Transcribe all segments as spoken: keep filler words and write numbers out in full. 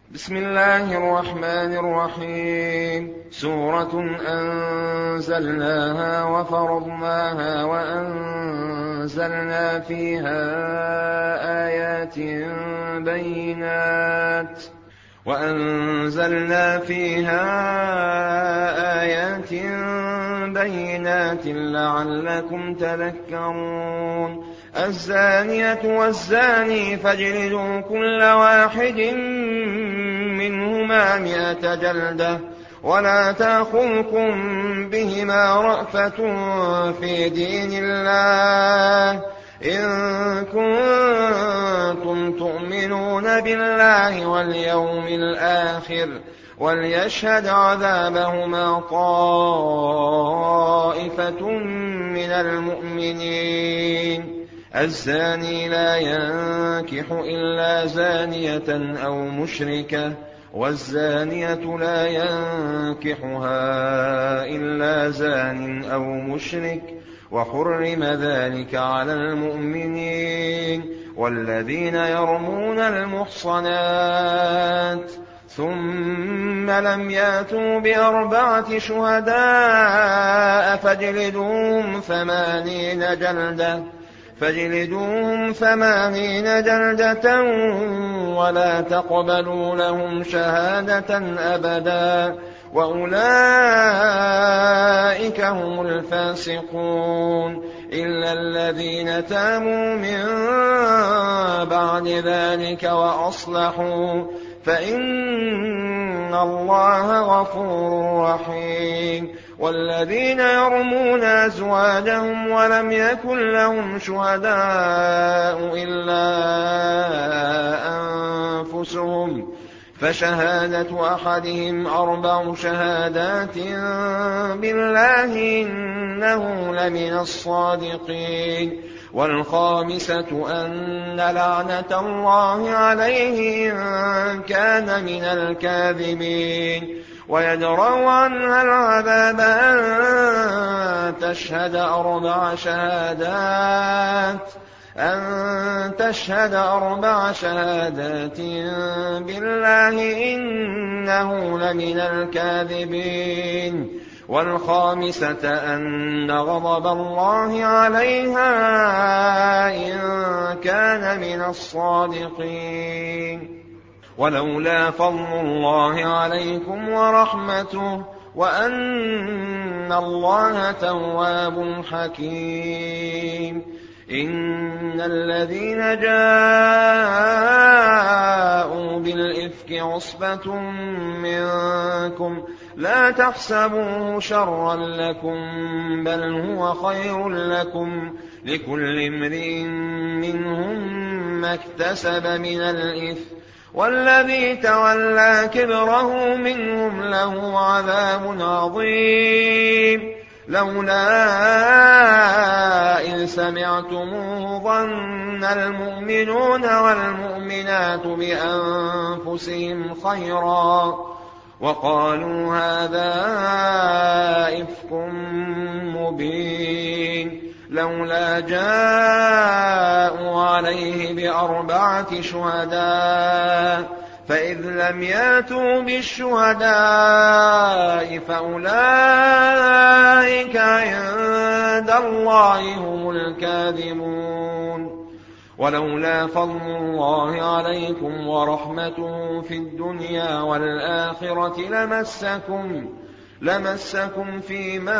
بسم الله الرحمن الرحيم. سورة أنزلناها وفرضناها وأنزلنا فيها آيات بينات وأنزلنا فيها آيات بينات لعلكم تذكرون. الزانية والزاني فاجلدوا كل واحد منهما مئة جلدة ولا تأخذكم بهما رأفة في دين الله إن كنتم تؤمنون بالله واليوم الآخر وليشهد عذابهما طائفة من المؤمنين. الزاني لا ينكح إلا زانية أو مشركة والزانية لا ينكحها إلا زان أو مشرك وحرم ذلك على المؤمنين. والذين يرمون المحصنات ثم لم يأتوا بأربعة شهداء فاجلدوهم ثمانين جلدة فاجلدوهم ثمانين جلدة ولا تقبلوا لهم شهادة أبدا وأولئك هم الفاسقون إلا الذين تابوا من بعد ذلك وأصلحوا فإن الله غفور رحيم. والذين يرمون أزواجهم ولم يكن لهم شهداء إلا أنفسهم فشهادة أحدهم أربع شهادات بالله إنه لمن الصادقين. والخامسة أن لعنة الله عليه إن كان من الكاذبين ويدرأ عنها العذاب أن تشهد أربع شهادات أن تشهد أربع شهادات بالله إنه لمن الكاذبين. والخامسة أن غضب الله عليها إن كان من الصادقين. ولولا فضل الله عليكم ورحمته وأن الله تواب حكيم. إن الذين جاءوا بالإفك عصبة منكم لا تحسبوه شرا لكم بل هو خير لكم لكل امرئ منهم ما اكتسب من الإثم والذي تولى كبره منهم له عذاب عظيم. لولا إذ سمعتموه ظن المؤمنون والمؤمنات بأنفسهم خيرا وقالوا هذا إفك مبين. لولا جاءوا عليه بأربعة شهداء فإذ لم يأتوا بالشهداء فأولئك عند الله هم الكاذبون. ولولا فضل الله عليكم ورحمته في الدنيا والآخرة لمسكم لمسكم فيما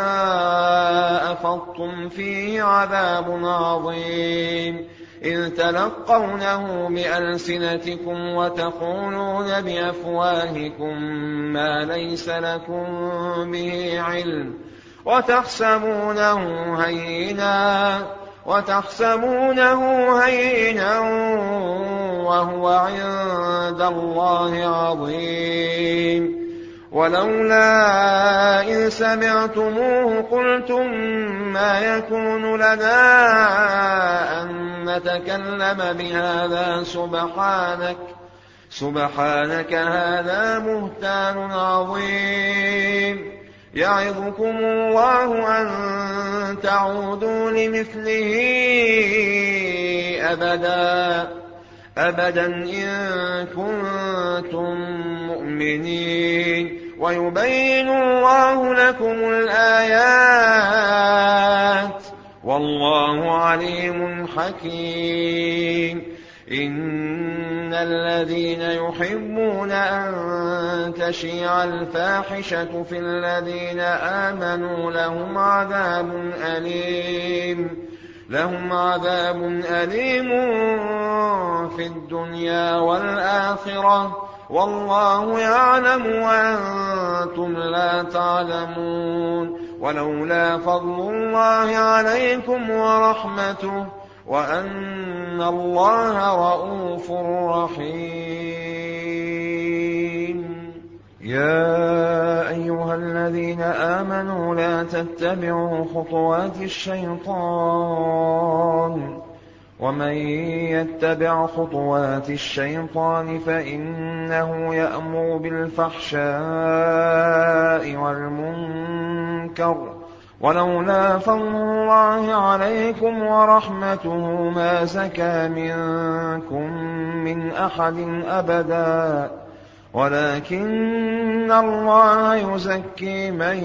أفضتم فيه عذاب عظيم إذ تلقونه بألسنتكم وتقولون بأفواهكم ما ليس لكم به علم وتحسبونه هينا وتحسبونه هينا وهو عند الله عظيم. ولولا إن سمعتموه قلتم ما يكون لنا أن نتكلم بهذا سبحانك سبحانك هذا بهتان عظيم. يعظكم الله أن تعودوا لمثله أبدا أبدا إن كنتم مؤمنين ويبين الله لكم الآيات والله عليم حكيم. إن الذين يحبون أن تشيع الفاحشة في الذين آمنوا لهم عذاب أليم لهم عذاب أليم في الدنيا والآخرة والله يعلم وأنتم لا تعلمون. ولولا فضل الله عليكم ورحمته وأن الله رءوف رحيم. يا أيها الذين آمنوا لا تتبعوا خطوات الشيطان ومن يتبع خطوات الشيطان فإنه يأمر بالفحشاء والمنكر ولولا فضل الله عليكم ورحمته ما زكى منكم من أحد أبدا ولكن الله يزكي من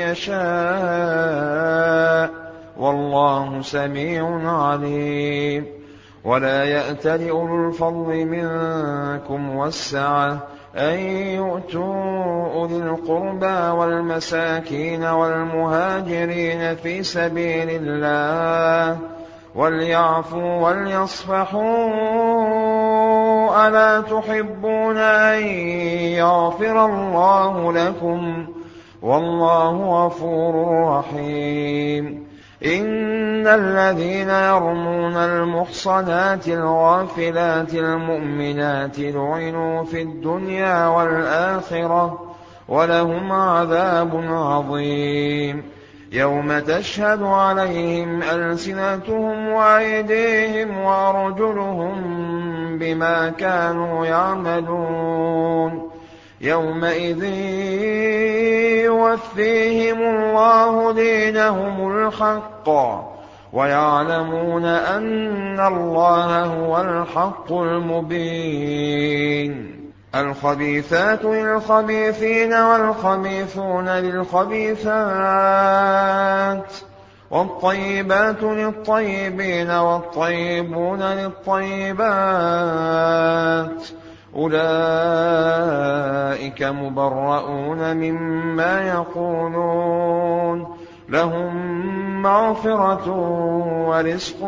يشاء والله سميع عليم. ولا يأتل أولو الفضل منكم والسعة أن يؤتوا أولي القربى والمساكين والمهاجرين في سبيل الله وليعفوا وليصفحوا ألا تحبون أن يغفر الله لكم والله غفور رحيم. إن الذين يرمون المحصنات الغافلات المؤمنات لعنوا في الدنيا والآخرة ولهم عذاب عظيم. يوم تشهد عليهم ألسنتهم وأيديهم وأرجلهم بما كانوا يعملون يومئذ يوفيهم الله دينهم الحق ويعلمون أن الله هو الحق المبين. الخبيثات للخبيثين والخبيثون للخبيثات والطيبات للطيبين والطيبون للطيبات أولئك مبرؤون مما يقولون لهم مغفرة ورزق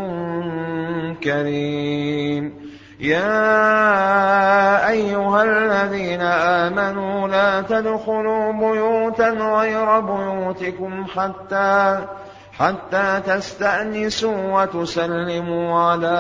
كريم. يا أيها الذين آمنوا لا تدخلوا بيوتا غير بيوتكم حتى حتى تستأنسوا وتسلموا على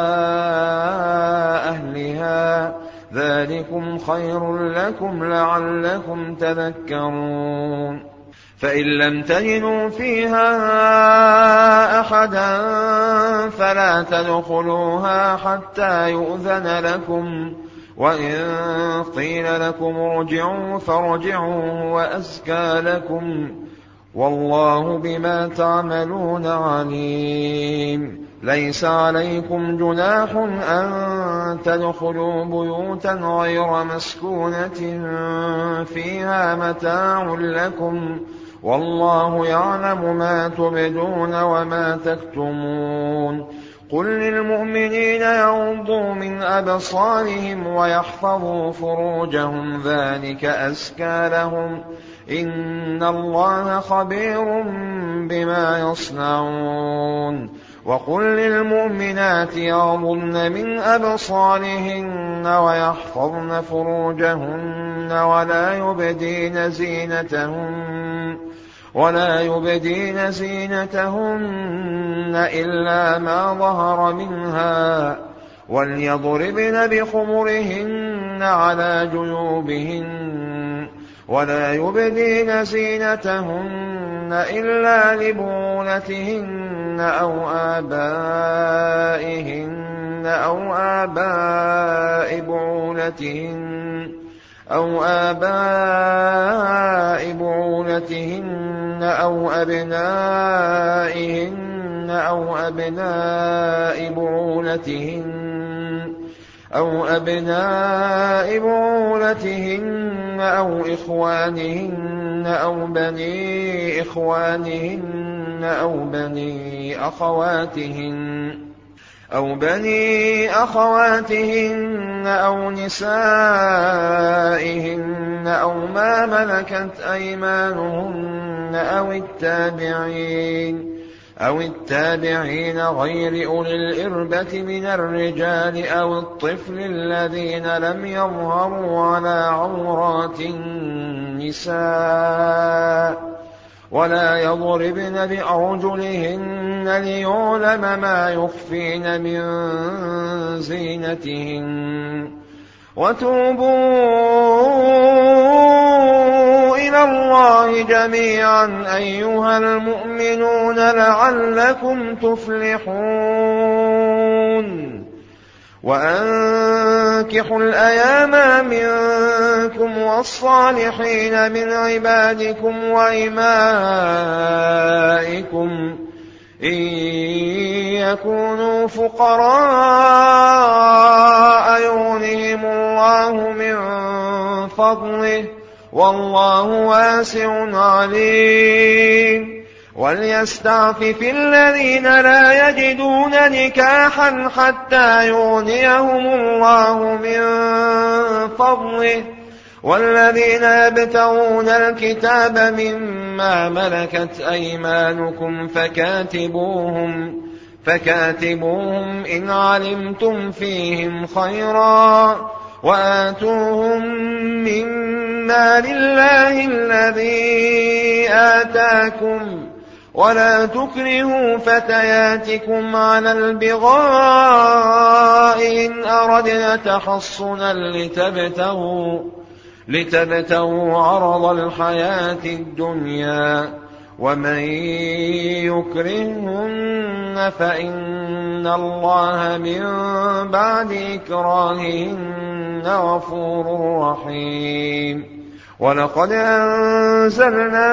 أهلها ذلكم خير لكم لعلكم تذكرون. فإن لم تجدوا فيها أحدا فلا تدخلوها حتى يؤذن لكم وإن قيل لكم ارجعوا فارجعوا وأزكى لكم والله بما تعملون عليم. ليس عليكم جناح أن تدخلوا بيوتا غير مسكونة فيها متاع لكم والله يعلم ما تبدون وما تكتمون. قل للمؤمنين يغضوا من أبصارهم ويحفظوا فروجهم ذلك أزكى لهم إن الله خبير بما يصنعون. وقل للمؤمنات يغضضن من أبصارهن ويحفظن فروجهن ولا يبدين زينتهن ولا يبدين زينتهن إلا ما ظهر منها وليضربن بخمرهن على جيوبهن ولا يبدين زينتهن إلا لبعولتهن أو آبائهن أو آباء بعولتهن أو آباء بعولتهن أو أبنائهن أو أبناء بعولتهن أو أبناء بعولتهن أو إخوانهن أو بني إخوانهن أو بني أخواتهن أو بني أخواتهن أو نسائهن أو ما ملكت أيمانهن أو التابعين أو التابعين غير أولي الإربة من الرجال أو الطفل الذين لم يظهروا على عورات النساء ولا يضربن بأرجلهن ليعلم ما يخفين من زينتهن وتوبوا إلى الله جميعا أيها المؤمنون لعلكم تفلحون وأنكحوا الأيام منكم والصالحين من عبادكم وإمائكم إن يكونوا فقراء يغنهم الله من فضله والله واسع عليم وليستعفف الذين لا يجدون نكاحا حتى يغنيهم الله من فضله والذين يبتغون الكتاب مما ملكت أيمانكم فكاتبوهم فكاتبوهم إن علمتم فيهم خيرا وآتوهم مما لله الذي آتاكم ولا تكرهوا فتياتكم على البغاء إن أردنا تحصنا لتبتغوا, لتبتغوا عرض الحياة الدنيا ومن يكرهن فإن الله من بعد إكراههن غفور رحيم ولقد أنزلنا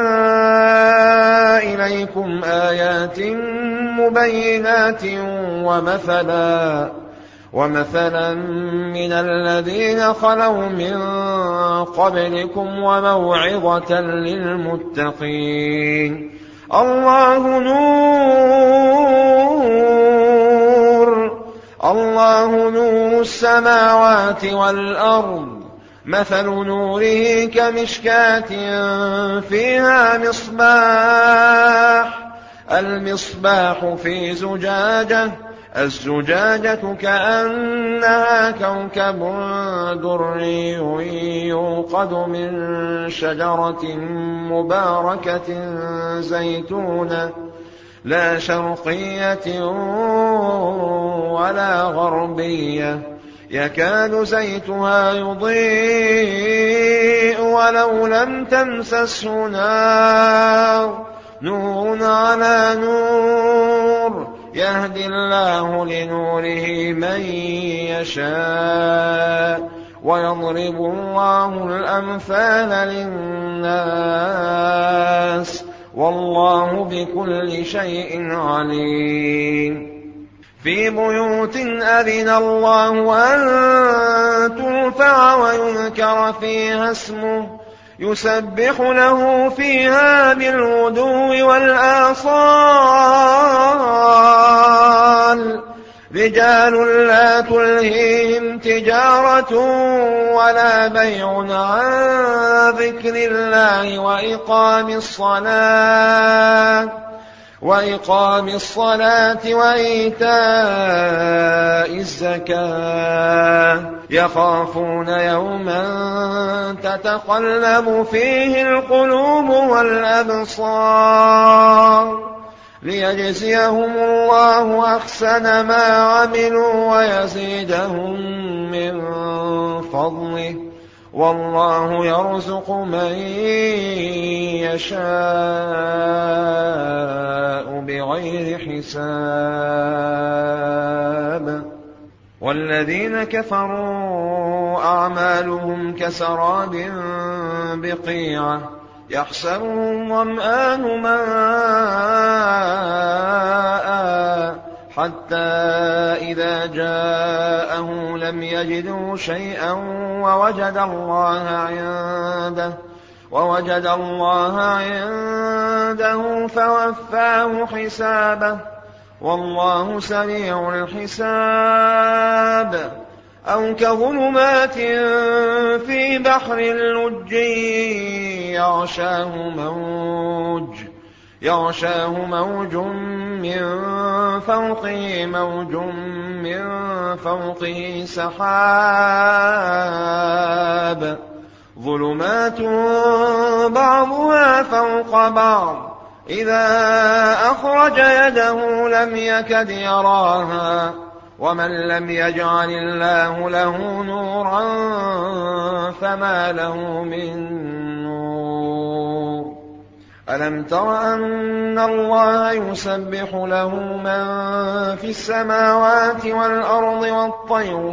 إليكم آيات مبينات ومثلا ومثلا من الذين خلوا من قبلكم وموعظة للمتقين الله نور الله نور السماوات والأرض مثل نوره كمشكاة فيها مصباح المصباح في زجاجة الزجاجة كأنها كوكب دري يوقد من شجرة مباركة زيتونة لا شرقية ولا غربية يكاد زيتها يضيء ولو لم تمسسه نار نور على نور يهدي الله لنوره من يشاء ويضرب الله الأمثال للناس والله بكل شيء عليم في بيوت أذن الله أن ترفع ويذكر فيها اسمه يسبح له فيها بالغدو والآصال رجال لا تلهيهم تجارة ولا بيع عن ذكر الله وإقام الصلاة وإقام الصلاة وإيتاء الزكاة يخافون يوما تتقلب فيه القلوب والأبصار ليجزيهم الله أحسن ما عملوا ويزيدهم من فضله والله يرزق من يشاء بغير حساب والذين كفروا أعمالهم كسراب بقيعة يحسبه الظمآن ماء حتى إذا جاءه لم يجده شيئا ووجد الله عنده ووجد الله عنده فوفاه حسابه والله سريع الحساب. أو كظلمات في بحر لج يغشاه موج يغشاه موج من فوقه موج من فوقه سحاب ظلمات بعضها فوق بعض إذا أخرج يده لم يكد يراها ومن لم يجعل الله له نورا فما له من نور. ألم تر أن الله يسبح له من في السماوات والأرض والطير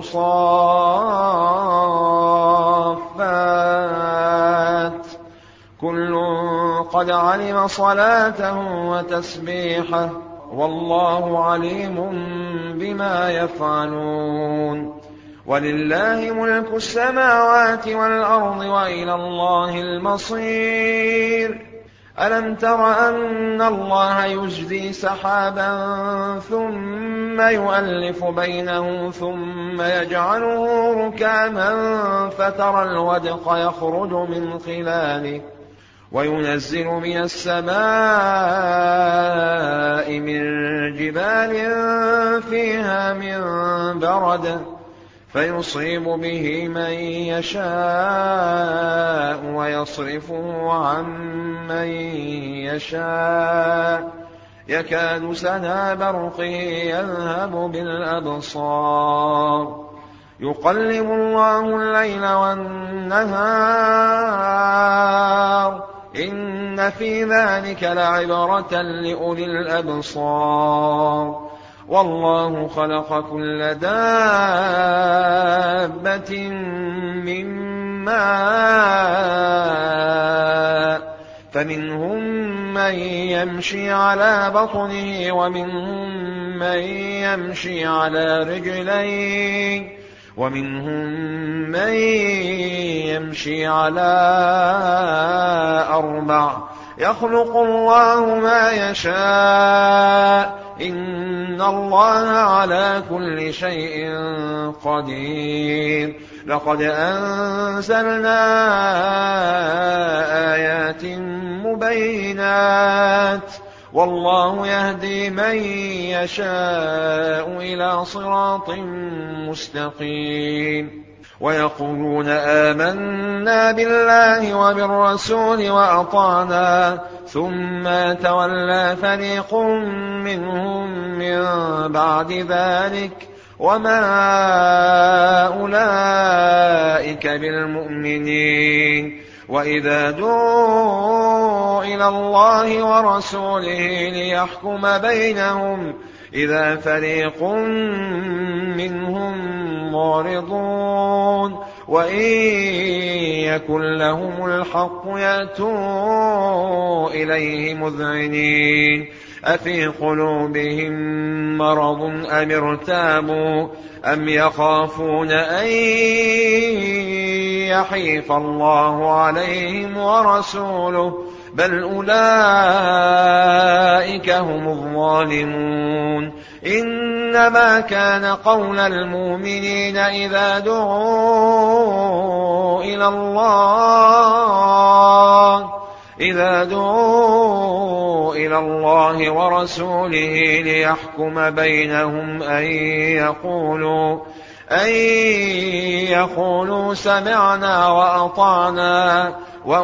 صافات كل قد علم صلاته وتسبيحه والله عليم بما يفعلون. ولله ملك السماوات والأرض وإلى الله المصير. ألم تر أن الله يجزي سحابا ثم يؤلف بينه ثم يجعله ركاما فترى الودق يخرج من خلاله وينزل من السماء من جبال فيها من برد فيصيب به من يشاء ويصرفه عن من يشاء يكاد سنا برقه يذهب بالأبصار يقلب الله الليل والنهار إن في ذلك لعبرة لأولي الأبصار. والله خلق كل دابة من ماء فمنهم من يمشي على بطنه ومنهم من يمشي على رجلين ومنهم من يمشي على أربع يخلق الله ما يشاء إن الله على كل شيء قدير. لقد أنزلنا آيات مبينات والله يهدي من يشاء إلى صراط مستقيم. ويقولون آمنا بالله وبالرسول وأطعنا ثم تولى فريق منهم من بعد ذلك وما أولئك بالمؤمنين. وإذا دعوا إلى الله ورسوله ليحكم بينهم إذا فريق منهم معرضون وإن يكن لهم الحق يأتوا إليه مذعنين أفي قلوبهم مرض أم ارتابوا أم يخافون أن يحيف الله عليهم ورسوله بل أولئك هم الظالمون. إنما كان قول المؤمنين إذا دعوا إلى الله إذا دعوا إلى الله ورسوله ليحكم بينهم أن يقولوا أن يقولوا سمعنا وأطعنا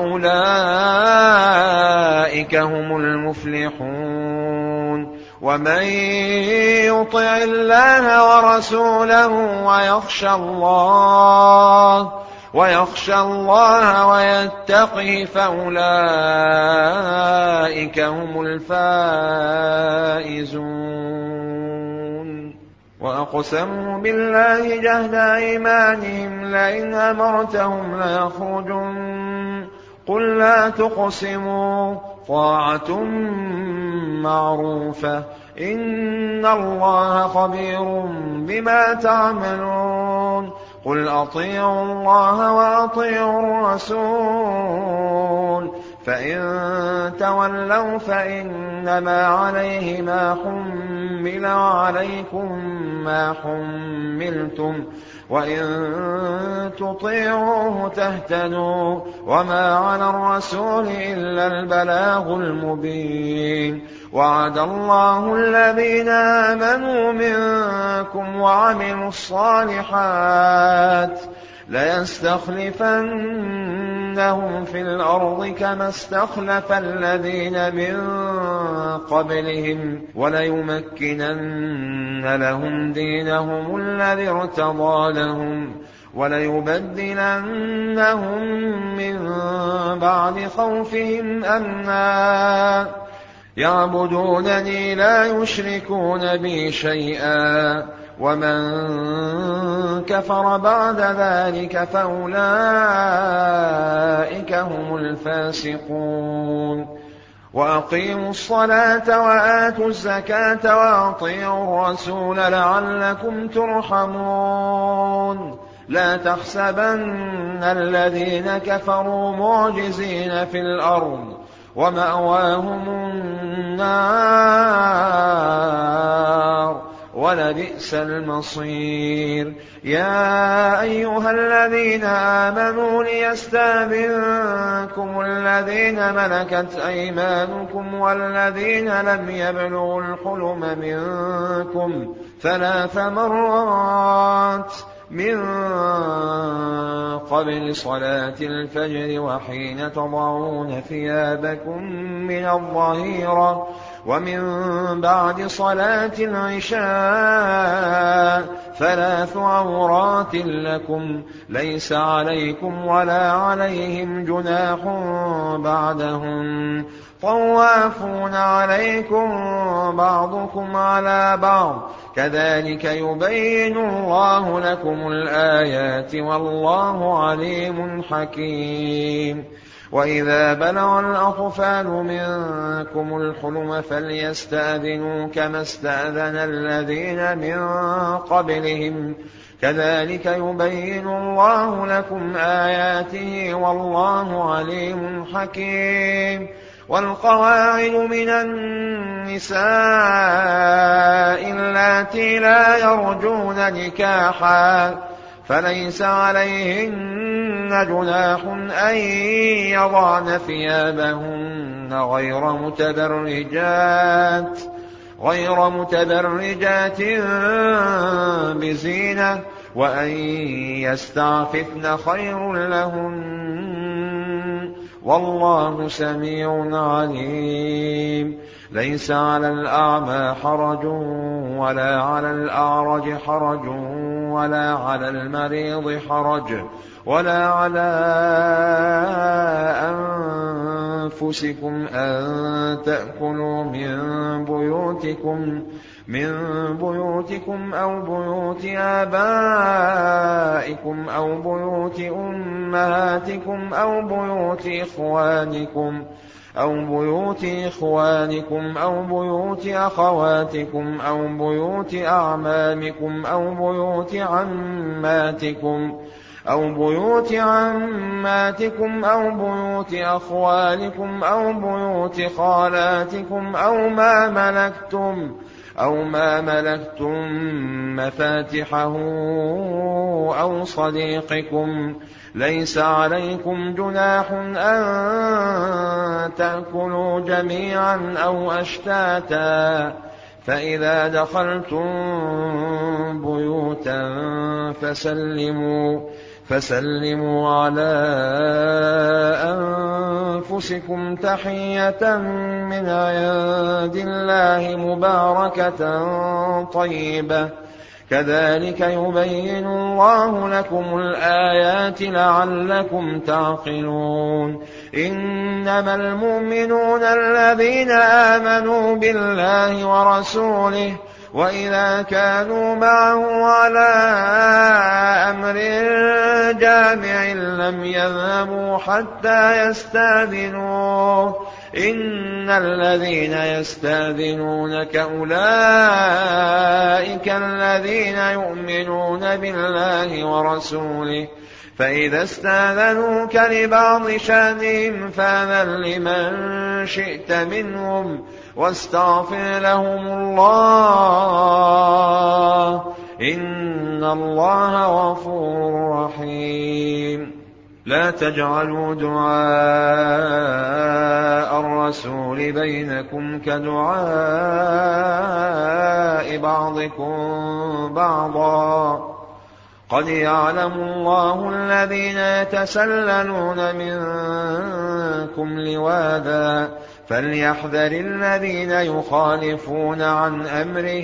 وأولئك هم المفلحون. ومن يطع الله ورسوله ويخشى الله ويخشى الله ويتقه فأولئك هم الفائزون. وأقسموا بالله جهد أيمانهم لئن أمرتهم ليخرجن قل لا تقسموا طاعة معروفة إن الله خبير بما تعملون قل أطيعوا الله وأطيعوا الرسول فإن تولوا فإنما عليه ما حمل وعليكم ما حملتم وإن تطيعوه تهتدوا وما على الرسول إلا البلاغ المبين وعد الله الذين آمنوا منكم وعملوا الصالحات ليستخلفنهم في الأرض كما استخلف الذين من قبلهم وليمكنن لهم دينهم الذي ارتضى لهم وليبدلنهم من بعد خوفهم أمنا يعبدونني لا يشركون بي شيئا ومن كفر بعد ذلك فأولئك هم الفاسقون وأقيموا الصلاة وآتوا الزكاة وأطيعوا الرسول لعلكم ترحمون لا تحسبن الذين كفروا معجزين في الأرض ومأواهم النار ولبئس المصير يا أيها الذين آمنوا ليستأذنكم الذين ملكت أيمانكم والذين لم يبلغوا الحلم منكم ثلاث مرات من قبل صلاة الفجر وحين تضعون ثيابكم من الظهيرة ومن بعد صلاة العشاء ثلاث عورات لكم ليس عليكم ولا عليهم جناح بعدهم طوافون عليكم بعضكم على بعض كذلك يبين الله لكم الآيات والله عليم حكيم وإذا بلغ الأطفال منكم الحلم فليستأذنوا كما استأذن الذين من قبلهم كذلك يبين الله لكم آياته والله عليم حكيم والقواعد من النساء اللاتي لا يرجون نكاحا فليس عليهن جناح أن يضعن ثيابهن غير متبرجات غير متبرجات بزينة وأن يستعففن خير لهن والله سميع عليم ليس على الأعمى حرج ولا على الأعرج حرج ولا على المريض حرج ولا على أنفسكم أن تأكلوا من بيوتكم من بيوتكم أو بيوت آبائكم أو بيوت أمهاتكم أو بيوت إخوانكم أو بيوت إخوانكم أو بيوت أخواتكم أو بيوت أعمامكم أو بيوت عماتكم أو بيوت عماتكم أو بيوت أخوالكم أو بيوت خالاتكم أو ما ملكتم أو ما ملكتم مفاتحه أو صديقكم ليس عليكم جناح أن تأكلوا جميعا أو أشتاتا فإذا دخلتم بيوتا فسلموا فسلموا على أنفسكم تحية من عند الله مباركة طيبة كذلك يبين الله لكم الآيات لعلكم تعقلون إنما المؤمنون الذين آمنوا بالله ورسوله وإذا كانوا معه على أمر جامع لم يذهبوا حتى يستأذنوه إن الذين يستأذنونك أولئك الذين يؤمنون بالله ورسوله فإذا استأذنوك لبعض شأنهم فأذن لمن شئت منهم واستغفر لهم الله إن الله غفور رحيم. لا تجعلوا دعاء الرسول بينكم كدعاء بعضكم بعضا قد يعلم الله الذين يتسللون منكم لواذا فليحذر الذين يخالفون عن أمره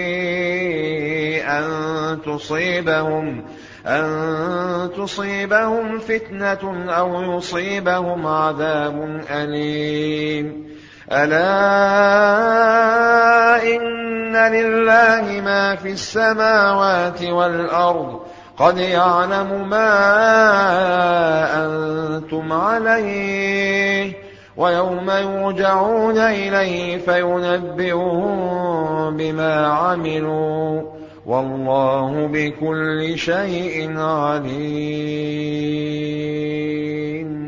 أن تصيبهم أن تصيبهم فتنة أو يصيبهم عذاب أليم. ألا إن لله ما في السماوات والأرض قد يعلم ما أنتم عليه ويوم يرجعون إليه فينبئهم بما عملوا والله بكل شيء عليم.